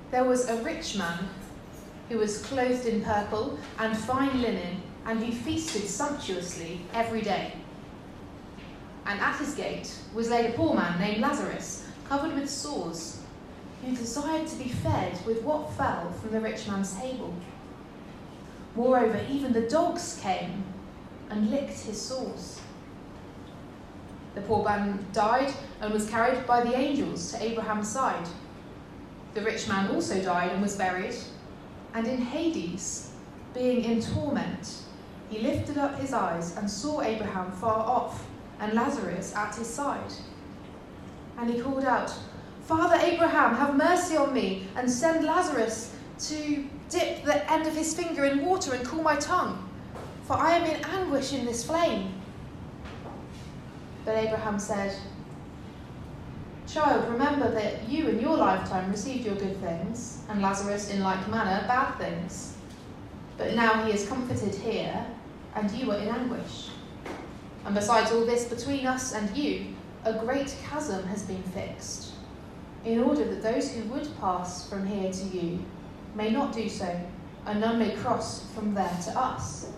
There was a rich man who was clothed in purple and fine linen, and who feasted sumptuously every day. And at his gate was laid a poor man named Lazarus, covered with sores, who desired to be fed with what fell from the rich man's table. Moreover, even the dogs came and licked his sores. The poor man died and was carried by the angels to Abraham's side. The rich man also died and was buried, and in Hades, being in torment, he lifted up his eyes and saw Abraham far off and Lazarus at his side. And he called out, "Father Abraham, have mercy on me, and send Lazarus to dip the end of his finger in water and cool my tongue, for I am in anguish in this flame." But Abraham said, "Child, remember that you in your lifetime received your good things, and Lazarus in like manner bad things. But now he is comforted here, and you are in anguish. And besides all this, between us and you, a great chasm has been fixed, in order that those who would pass from here to you may not do so, and none may cross from there to us."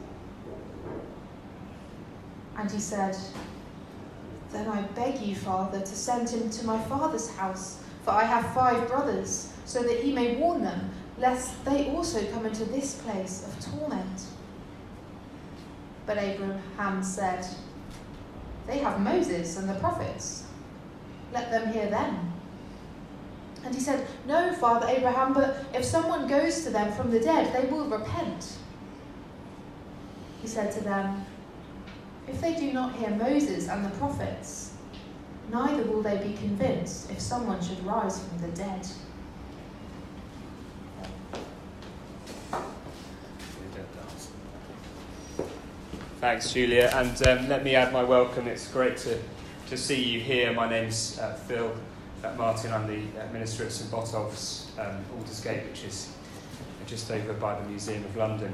And he said, "Then I beg you, Father, to send him to my father's house, for I have 5 brothers, so that he may warn them, lest they also come into this place of torment." But Abraham said, "They have Moses and the prophets. Let them hear them." And he said, "No, Father Abraham, but if someone goes to them from the dead, they will repent." He said to them, "If they do not hear Moses and the prophets, neither will they be convinced if someone should rise from the dead." Thanks, Julia, and let me add my welcome. It's great to see you here. My name's Phil Martin. I'm the minister at St Botolph's, Aldersgate, which is just over by the Museum of London.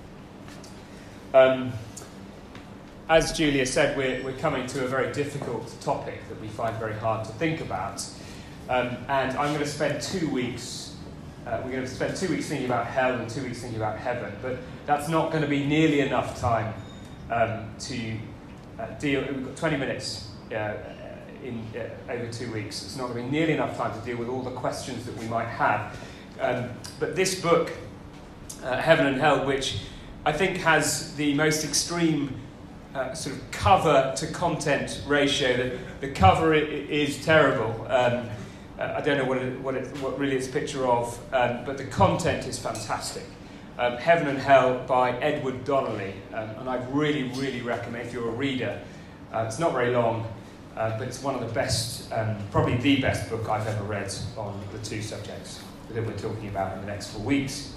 As Julia said, we're coming to a very difficult topic that we find very hard to think about, and I'm going to spend 2 weeks. We're going to spend 2 weeks thinking about hell and 2 weeks thinking about heaven, but that's not going to be nearly enough time to deal. We've got 20 minutes in over 2 weeks. It's not going to be nearly enough time to deal with all the questions that we might have. But this book, Heaven and Hell, which I think has the most extreme sort of cover to content ratio. The cover is terrible. I don't know what really it's a picture of, but the content is fantastic. Heaven and Hell by Edward Donnelly, and I really, really recommend if you're a reader. It's not very long, but it's one of the best, probably the best book I've ever read on the 2 subjects that we're talking about in the next 4 weeks.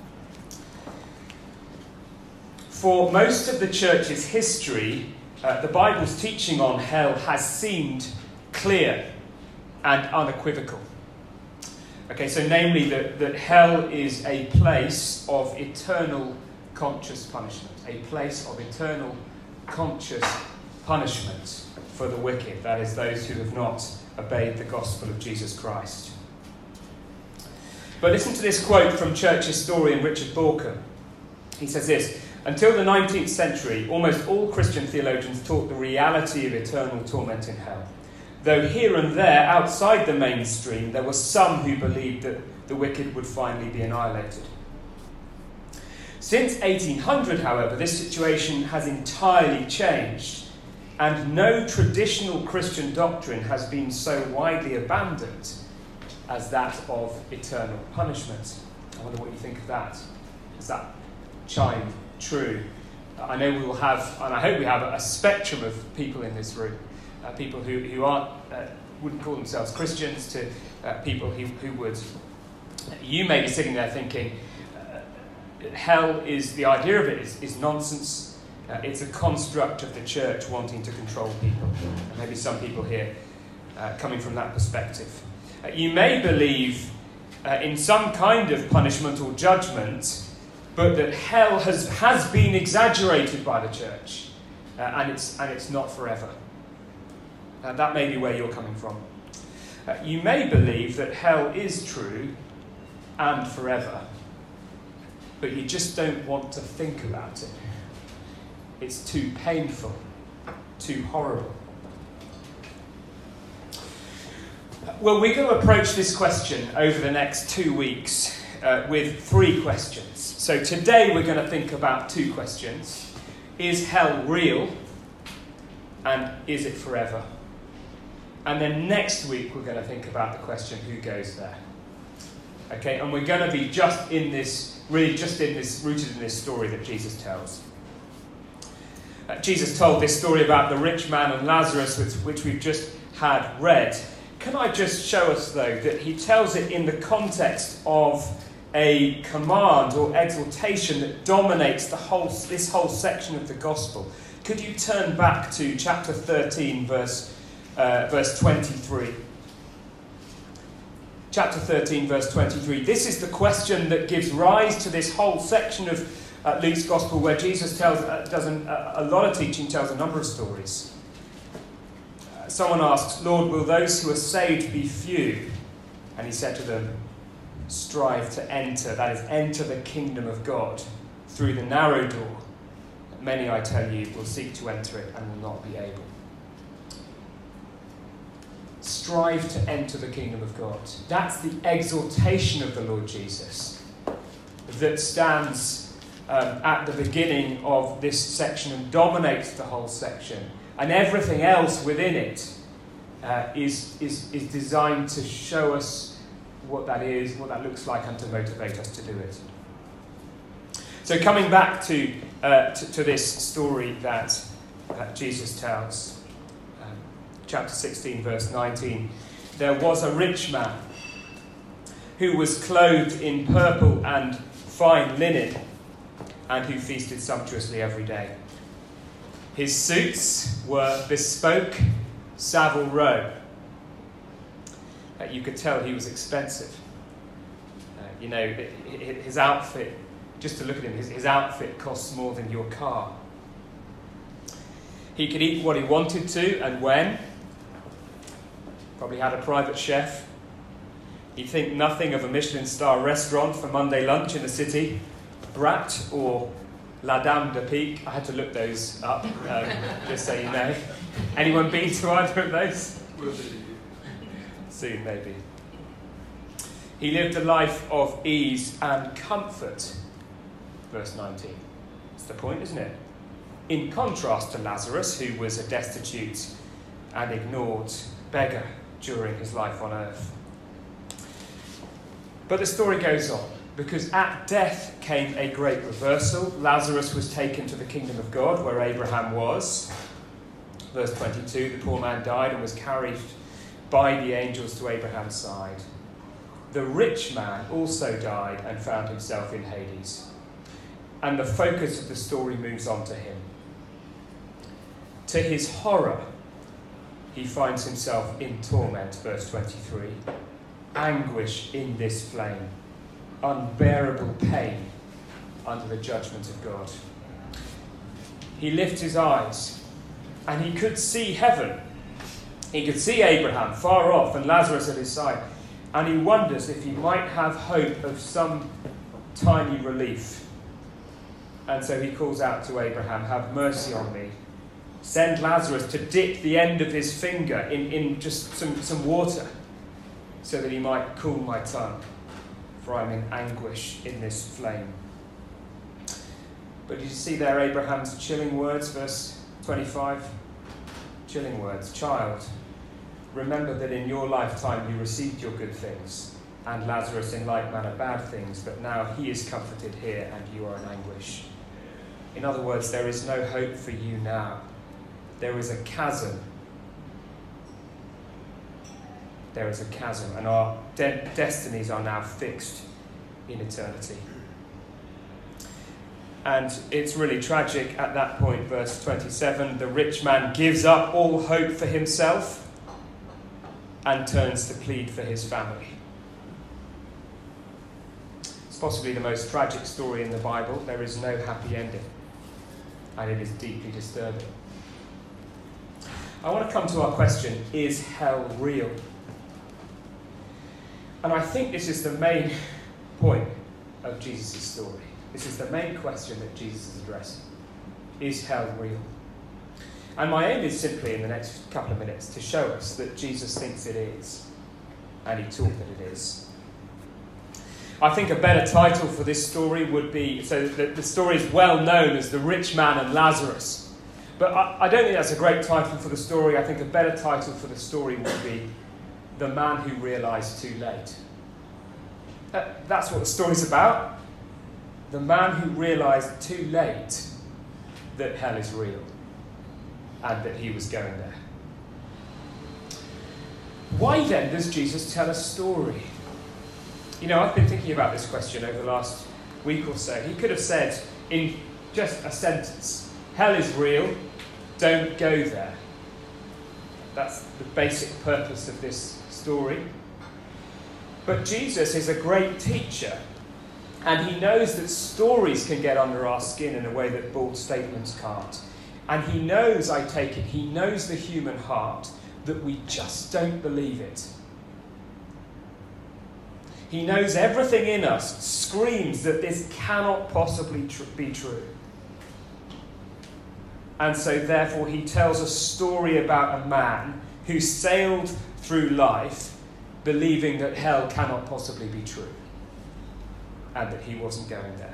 For most of the church's history, the Bible's teaching on hell has seemed clear and unequivocal. Okay, so namely that hell is a place of eternal conscious punishment. A place of eternal conscious punishment for the wicked. That is, those who have not obeyed the gospel of Jesus Christ. But listen to this quote from church historian Richard Borker. He says this: "Until the 19th century, almost all Christian theologians taught the reality of eternal torment in hell. Though here and there, outside the mainstream, there were some who believed that the wicked would finally be annihilated. Since 1800, however, this situation has entirely changed, and no traditional Christian doctrine has been so widely abandoned as that of eternal punishment." I wonder what you think of that. Does that chime true? I know we will have, and I hope we have, a spectrum of people in this room. People who aren't, wouldn't call themselves Christians, to people who would. You may be sitting there thinking, hell is, the idea of it is nonsense. It's a construct of the church wanting to control people. And maybe some people here coming from that perspective. You may believe in some kind of punishment or judgment, but that hell has been exaggerated by the church, and it's not forever. That may be where you're coming from. You may believe that hell is true, and forever, but you just don't want to think about it. It's too painful, too horrible. Well, we're going to approach this question over the next 2 weeks with 3 questions. So today we're going to think about 2 questions. Is hell real? And is it forever? And then next week we're going to think about the question, who goes there? Okay, and we're going to be rooted in this story that Jesus tells. Jesus told this story about the rich man and Lazarus, which we've just had read. Can I just show us, though, that he tells it in the context of a command or exhortation that dominates this whole section of the gospel? Could you turn back to chapter 13, verse 23? Chapter 13, verse 23. This is the question that gives rise to this whole section of Luke's Gospel, where Jesus does a lot of teaching, tells a number of stories. Someone asks, Lord, will those who are saved be few? And he said to them, strive to enter, that is, enter the kingdom of God through the narrow door. Many, I tell you, will seek to enter it and will not be able. Strive to enter the kingdom of God. That's the exhortation of the Lord Jesus that stands at the beginning of this section and dominates the whole section. And everything else within it is designed to show us what that is, what that looks like, and to motivate us to do it. So coming back to this story that Jesus tells, chapter 16, verse 19, there was a rich man who was clothed in purple and fine linen, and who feasted sumptuously every day. His suits were bespoke Savile Row. You could tell he was expensive. His outfit, just to look at him, his outfit costs more than your car. He could eat what he wanted to and when. Probably had a private chef. He'd think nothing of a Michelin star restaurant for Monday lunch in the city, Brat or La Dame de Pique. I had to look those up, just so you know. Anyone been to either of those? Soon, maybe. He lived a life of ease and comfort. Verse 19. That's the point, isn't it? In contrast to Lazarus, who was a destitute and ignored beggar during his life on earth. But the story goes on, because at death came a great reversal. Lazarus was taken to the kingdom of God, where Abraham was. Verse 22, the poor man died and was carried by the angels to Abraham's side. The rich man also died and found himself in Hades. And the focus of the story moves on to him. To his horror, he finds himself in torment, verse 23. Anguish in this flame, unbearable pain under the judgment of God. He lifts his eyes and he could see heaven. He could see Abraham far off and Lazarus at his side. And he wonders if he might have hope of some tiny relief. And so he calls out to Abraham, have mercy on me. Send Lazarus to dip the end of his finger in just some water, so that he might cool my tongue, for I'm in anguish in this flame. But did you see there Abraham's chilling words, verse 25? Chilling words. Child, remember that in your lifetime you received your good things, and Lazarus in like manner bad things, but now he is comforted here and you are in anguish. In other words, there is no hope for you now. There is a chasm. There is a chasm, and our destinies are now fixed in eternity. And it's really tragic at that point, verse 27. The rich man gives up all hope for himself and turns to plead for his family. It's possibly the most tragic story in the Bible. There is no happy ending, and it is deeply disturbing. I want to come to our question, is hell real? And I think this is the main point of Jesus' story. This is the main question that Jesus is addressing. Is hell real? And my aim is simply, in the next couple of minutes, to show us that Jesus thinks it is, and he taught that it is. I think a better title for this story would be, so the story is well known as The Rich Man and Lazarus. But I don't think that's a great title for the story. I think a better title for the story would be The Man Who Realised Too Late. That's what the story's about. The man who realised too late that hell is real and that he was going there. Why then does Jesus tell a story? You know, I've been thinking about this question over the last week or so. He could have said in just a sentence, hell is real, don't go there. That's the basic purpose of this story. But Jesus is a great teacher, and he knows that stories can get under our skin in a way that bald statements can't. And he knows, I take it, he knows the human heart, that we just don't believe it. He knows everything in us screams that this cannot possibly be true. And so therefore he tells a story about a man who sailed through life believing that hell cannot possibly be true and that he wasn't going there.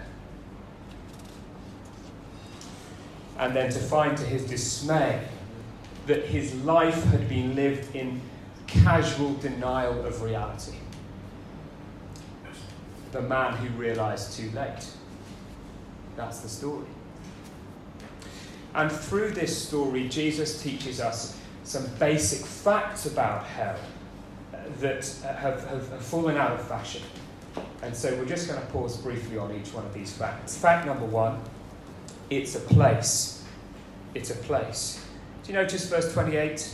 And then to find to his dismay that his life had been lived in casual denial of reality. The man who realised too late. That's the story. And through this story, Jesus teaches us some basic facts about hell that have fallen out of fashion. And so we're just going to pause briefly on each one of these facts. Fact number one, it's a place. It's a place. Do you notice verse 28?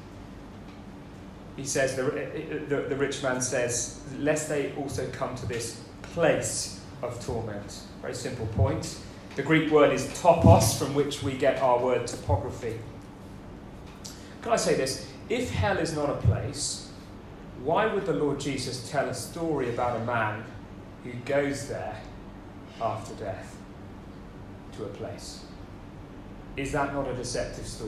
He says, the rich man says, lest they also come to this place of torment. Very simple point. The Greek word is topos, from which we get our word topography. Can I say this? If hell is not a place, why would the Lord Jesus tell a story about a man who goes there after death to a place? Is that not a deceptive story?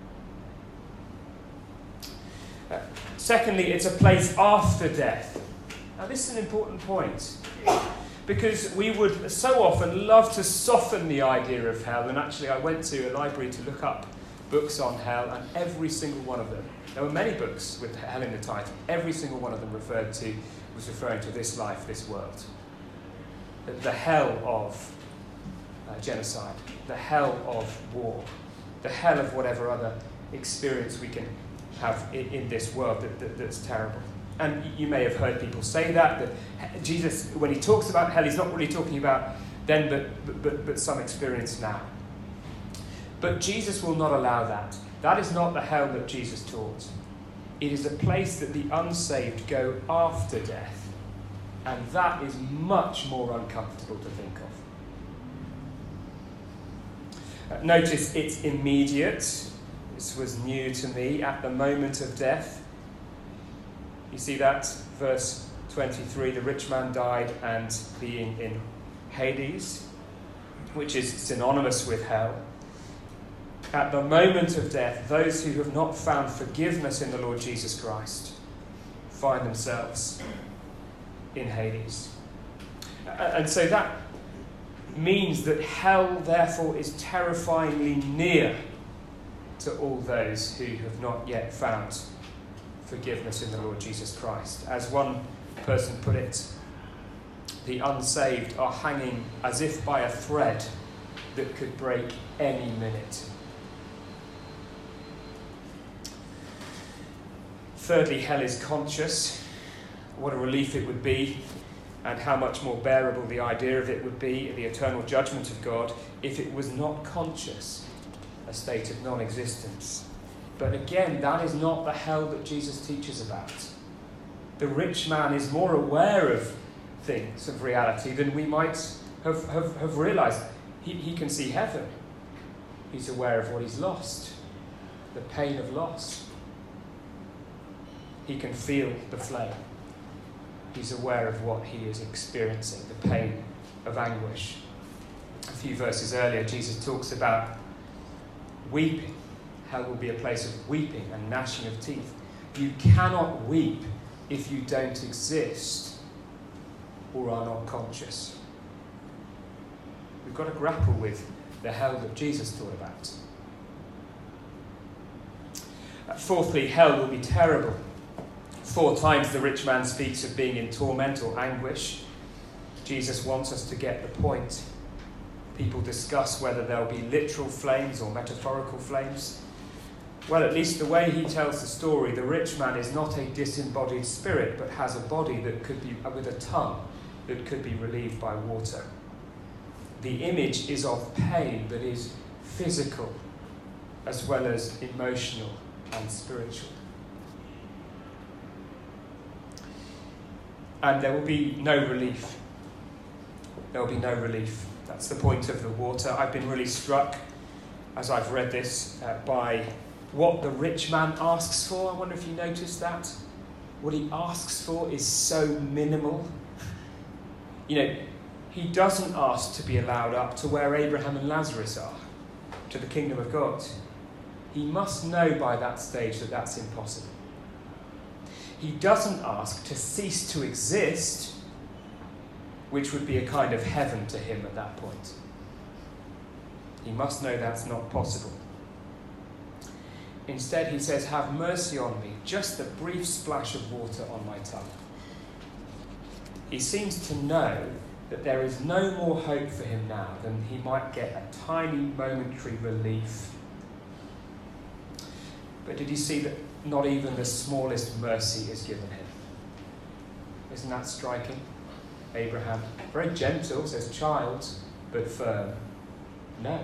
Secondly, it's a place after death. Now, this is an important point, because we would so often love to soften the idea of hell. And actually, I went to a library to look up books on hell, and every single one of them, there were many books with hell in the title, every single one of them was referring to this life, this world. The hell of genocide, the hell of war, the hell of whatever other experience we can have in this world that's terrible. And you may have heard people say that Jesus, when he talks about hell, he's not really talking about then, but some experience now. But Jesus will not allow that. That is not the hell that Jesus taught. It is a place that the unsaved go after death. And that is much more uncomfortable to think of. Notice it's immediate. This was new to me. At the moment of death. You see that? Verse 23, the rich man died and being in Hades, which is synonymous with hell. At the moment of death, those who have not found forgiveness in the Lord Jesus Christ find themselves in Hades. And so that means that hell, therefore, is terrifyingly near to all those who have not yet found forgiveness in the Lord Jesus Christ. As one person put it, the unsaved are hanging as if by a thread that could break any minute. Thirdly, hell is conscious. What a relief it would be, and how much more bearable the idea of it would be, the eternal judgment of God, if it was not conscious, a state of non-existence. But again, that is not the hell that Jesus teaches about. The rich man is more aware of things, of reality, than we might have realised. He can see heaven. He's aware of what he's lost, the pain of loss. He can feel the flame. He's aware of what he is experiencing, the pain of anguish. A few verses earlier, Jesus talks about weeping. Hell will be a place of weeping and gnashing of teeth. You cannot weep if you don't exist or are not conscious. We've got to grapple with the hell that Jesus taught about. Fourthly, hell will be terrible. 4 times the rich man speaks of being in torment or anguish. Jesus wants us to get the point. People discuss whether there'll be literal flames or metaphorical flames. Well, at least the way he tells the story, the rich man is not a disembodied spirit, but has a body that could be, with a tongue, that could be relieved by water. The image is of pain that is physical, as well as emotional and spiritual. And there will be no relief. There will be no relief. That's the point of the water. I've been really struck, as I've read this, by what the rich man asks for. I wonder if you noticed that. What he asks for is so minimal. He doesn't ask to be allowed up to where Abraham and Lazarus are, to the kingdom of God. He must know by that stage that that's impossible. He doesn't ask to cease to exist, which would be a kind of heaven to him at that point. He must know that's not possible. Instead, he says, have mercy on me, just a brief splash of water on my tongue. He seems to know that there is no more hope for him now than he might get a tiny momentary relief. But did you see that not even the smallest mercy is given him? Isn't that striking? Abraham, very gentle, says child, but firm. No.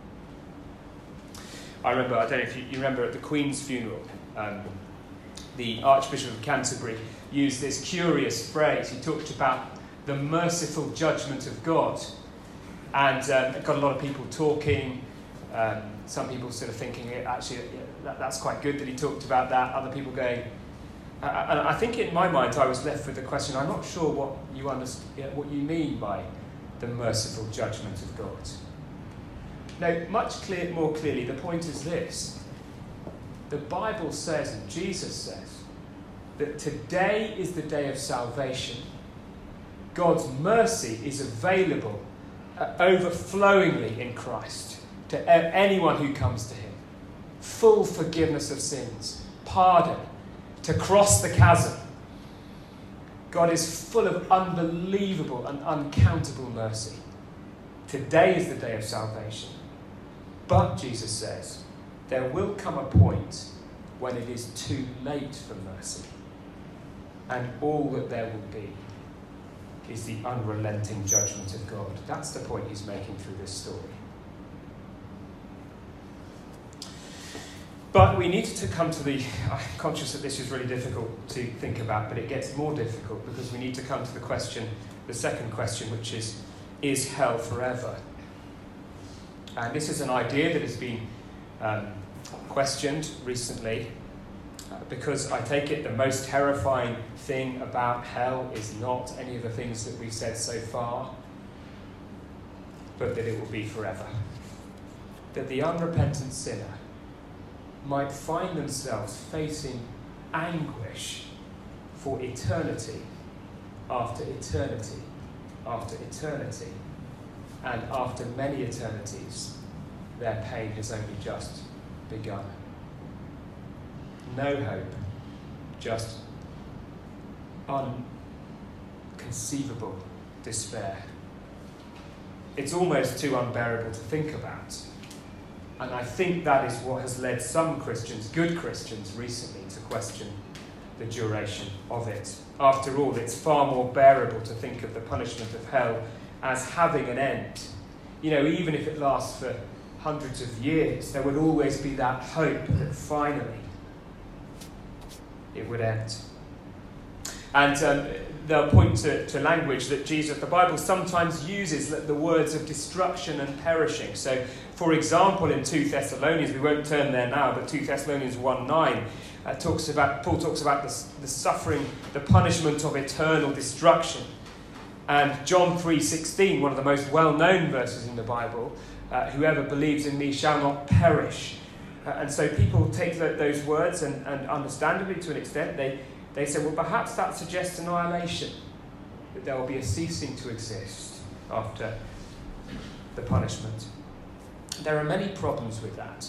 I don't know if you remember at the Queen's funeral, the Archbishop of Canterbury used this curious phrase. He talked about the merciful judgment of God. And it got a lot of people talking. Some people sort of thinking, actually, that's quite good that he talked about that. Other people going... and I think in my mind I was left with the question, I'm not sure what you mean by the merciful judgment of God. No, more clearly, the point is this. The Bible says, and Jesus says, that today is the day of salvation. God's mercy is available overflowingly in Christ to anyone who comes to him. Full forgiveness of sins, pardon, to cross the chasm. God is full of unbelievable and uncountable mercy. Today is the day of salvation. But, Jesus says, there will come a point when it is too late for mercy. And all that there will be is the unrelenting judgment of God. That's the point he's making through this story. But we need to come to I'm conscious that this is really difficult to think about, but it gets more difficult because we need to come to the second question, which is hell forever? And this is an idea that has been questioned recently because I take it the most terrifying thing about hell is not any of the things that we've said so far, but that it will be forever. That the unrepentant sinner might find themselves facing anguish for eternity after eternity after eternity. And after many eternities, their pain has only just begun. No hope, just unconceivable despair. It's almost too unbearable to think about. And I think that is what has led some Christians, good Christians, recently to question the duration of it. After all, it's far more bearable to think of the punishment of hell as having an end. Even if it lasts for hundreds of years, there would always be that hope that finally it would end. And they'll point to language that the Bible sometimes uses the words of destruction and perishing. So, for example, in 2 Thessalonians, we won't turn there now, but 2 Thessalonians 1:9, Paul talks about the suffering, the punishment of eternal destruction. And John 3:16, one of the most well-known verses in the Bible, whoever believes in me shall not perish. And so people take those words and understandably to an extent, they say, well, perhaps that suggests annihilation, that there will be a ceasing to exist after the punishment. There are many problems with that.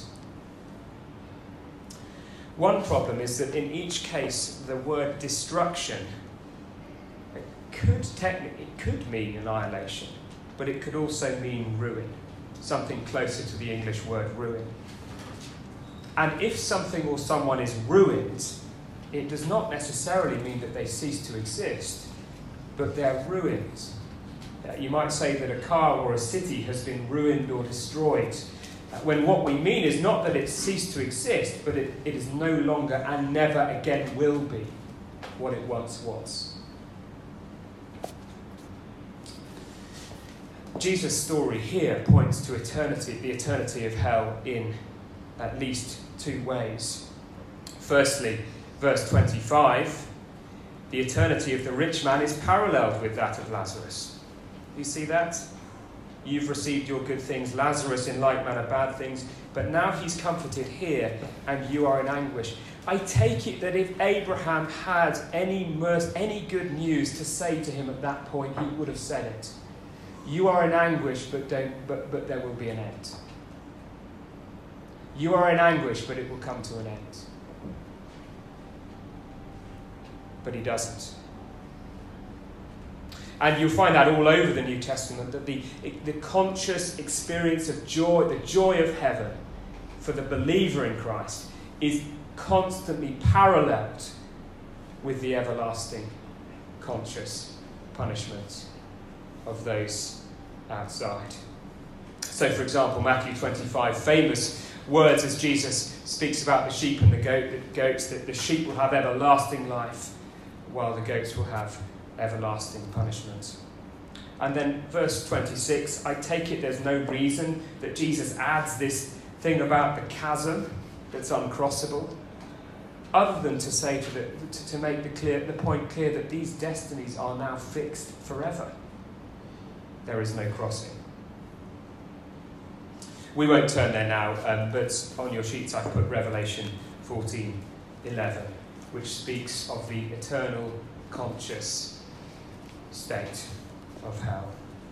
One problem is that in each case, the word destruction could mean annihilation, but it could also mean ruin, something closer to the English word ruin. And if something or someone is ruined, it does not necessarily mean that they cease to exist, but they're ruined. You might say that a car or a city has been ruined or destroyed, when what we mean is not that it ceased to exist, but it is no longer and never again will be what it once was. Jesus' story here points to eternity, the eternity of hell, in at least two ways. Firstly, verse 25, the eternity of the rich man is paralleled with that of Lazarus. You see that? You've received your good things, Lazarus in like manner bad things, but now he's comforted here and you are in anguish. I take it that if Abraham had any good news to say to him at that point, he would have said it. You are in anguish, but there will be an end. You are in anguish, but it will come to an end. But he doesn't. And you'll find that all over the New Testament, that the conscious experience of joy, the joy of heaven for the believer in Christ, is constantly paralleled with the everlasting conscious punishment of those outside. So, for example, Matthew 25, famous words as Jesus speaks about the sheep and the goats, that the sheep will have everlasting life, while the goats will have everlasting punishment. And then verse 26, I take it there's no reason that Jesus adds this thing about the chasm that's uncrossable, other than to say to make the point clear that these destinies are now fixed forever. There is no crossing. We won't turn there now, but on your sheets I've put Revelation 14:11, which speaks of the eternal conscious state of hell.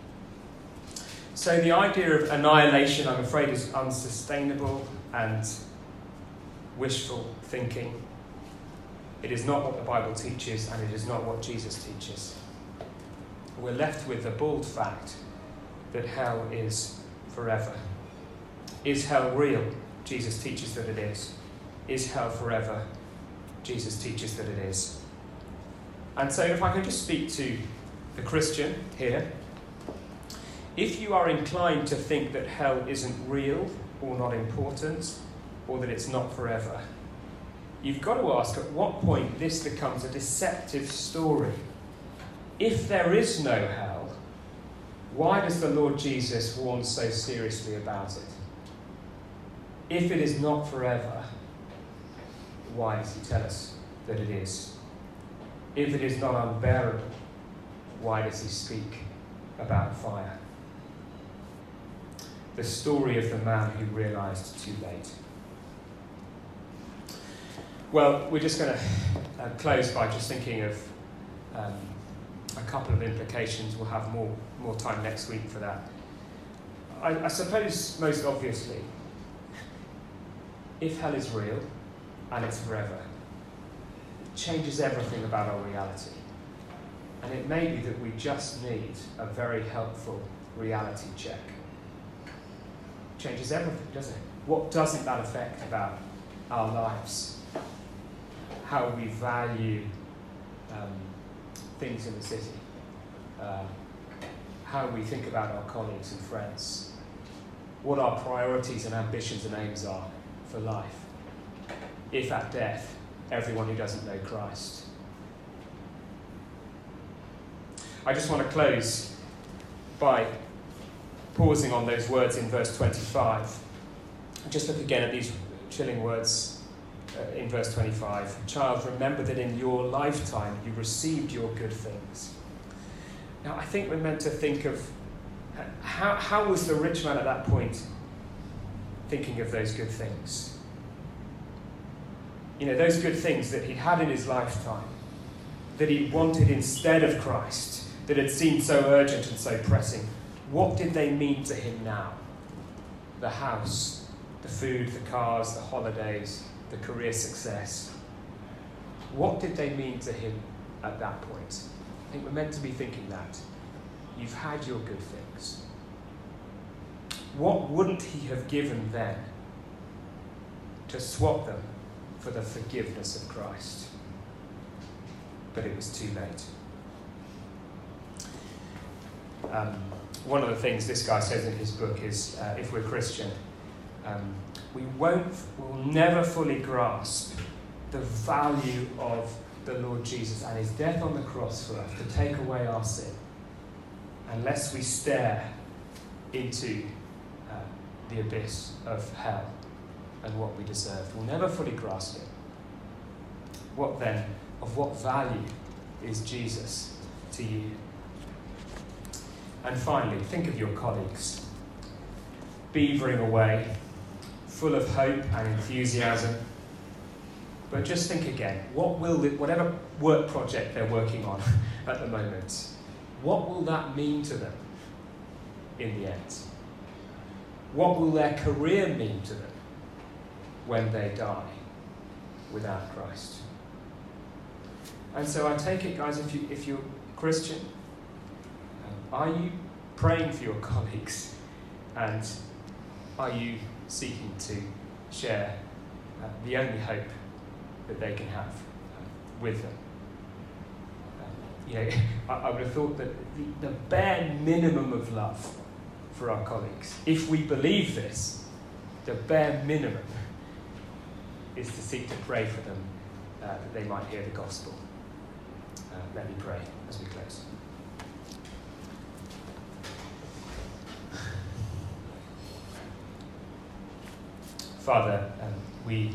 So the idea of annihilation, I'm afraid, is unsustainable and wishful thinking. It is not what the Bible teaches, and it is not what Jesus teaches. We're left with the bald fact that hell is forever. Is hell real? Jesus teaches that it is. Is hell forever? Jesus teaches that it is. And so if I can just speak to the Christian here, if you are inclined to think that hell isn't real or not important, or that it's not forever, you've got to ask at what point this becomes a deceptive story. If there is no hell, why does the Lord Jesus warn so seriously about it? If it is not forever, why does he tell us that it is? If it is not unbearable, why does he speak about fire? The story of the man who realised too late. Well, we're just going to close by just thinking of a couple of implications. We'll have more time next week for that. I suppose, most obviously, if hell is real and it's forever, it changes everything about our reality. And it may be that we just need a very helpful reality check. It changes everything, doesn't it? What doesn't that affect about our lives? How we value things in the city, how we think about our colleagues and friends, what our priorities and ambitions and aims are for life, if at death, everyone who doesn't know Christ. I just want to close by pausing on those words in verse 25. Just look again at these chilling words. in verse 25, child, remember that in your lifetime you received your good things. Now, I think we're meant to think of how was the rich man at that point thinking of those good things? You know, those good things that he'd had in his lifetime, that he wanted instead of Christ, that had seemed so urgent and so pressing. What did they mean to him now? The house, the food, the cars, the holidays, the career success. What did they mean to him at that point? I think we're meant to be thinking that. You've had your good things. What wouldn't he have given then to swap them for the forgiveness of Christ? But it was too late. One of the things this guy says in his book is, if we're Christian, we'll never fully grasp the value of the Lord Jesus and his death on the cross for us to take away our sin unless we stare into the abyss of hell and what we deserved. We'll never fully grasp it. What then, of what value is Jesus to you? And finally, think of your colleagues, beavering away, full of hope and enthusiasm. But just think again, whatever work project they're working on at the moment, what will that mean to them in the end? What will their career mean to them when they die without Christ? And so I take it, guys, if you're Christian, are you praying for your colleagues, and are you seeking to share the only hope that they can have with them? I would have thought that the bare minimum of love for our colleagues, if we believe this, the bare minimum is to seek to pray for them that they might hear the gospel. Let me pray as we close. Father, we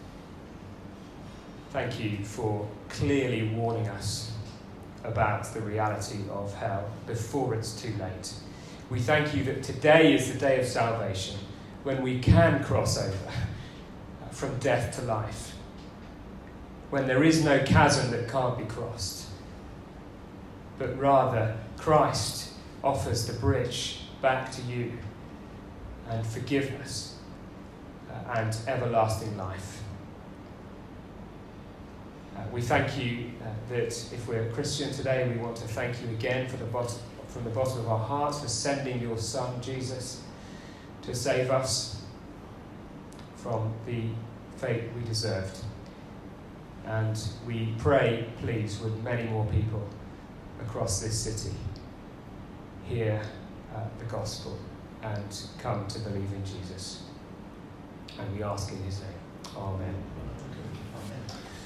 thank you for clearly warning us about the reality of hell before it's too late. We thank you that today is the day of salvation, when we can cross over from death to life, when there is no chasm that can't be crossed, but rather Christ offers the bridge back to you and forgiveness and everlasting life. We thank you that if we're Christian today, we want to thank you again from the bottom of our hearts for sending your Son, Jesus, to save us from the fate we deserved. And we pray, please, with many more people across this city, hear the gospel and come to believe in Jesus. And we ask in his name. Amen. Amen.